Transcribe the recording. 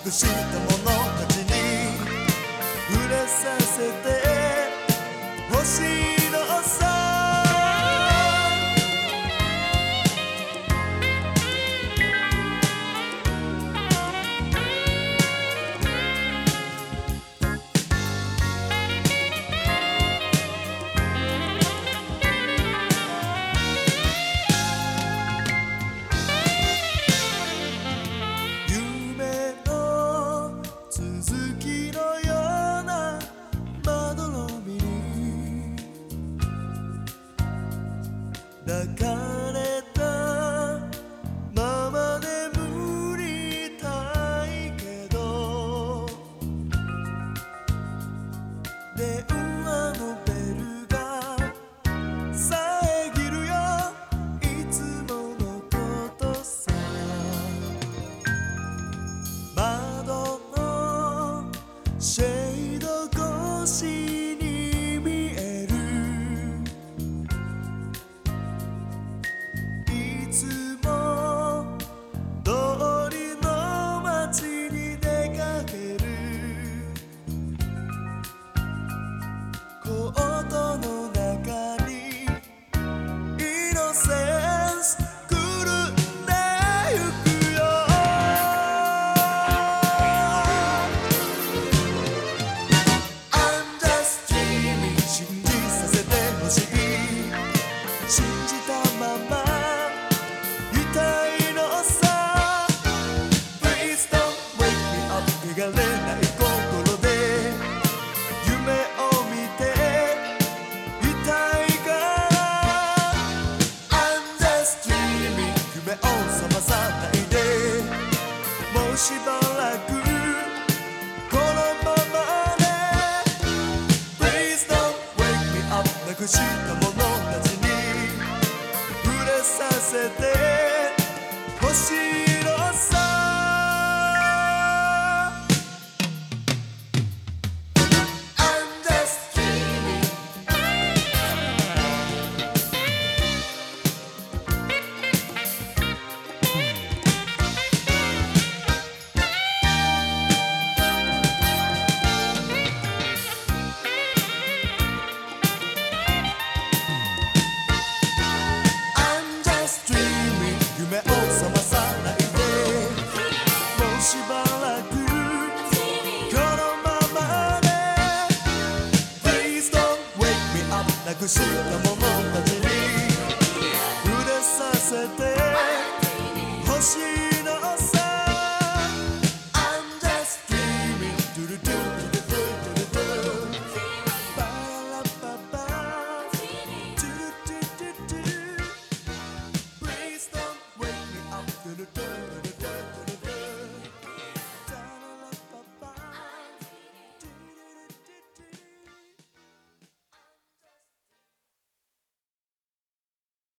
くしたものたちに触れさせてほしいのさ。抱かれたまま眠りたいけど電話のベルが遮るよいつものことさ。窓のシェード越しに見えるいつも通りの街に出かけるコートの中にイノセンス狂ってゆくよ。 I'm just dreaming 信じさせてほしい信じたまま汚れない心で夢を見ていたいから I'm just dreaming 夢を覚まさないでもうしばらくこのままで Please don't wake me up なくしたものたちに触れさせてほしいのさ。夢を覚まさないでもうしばらくこのままで Please don't wake me up なくしたものたちに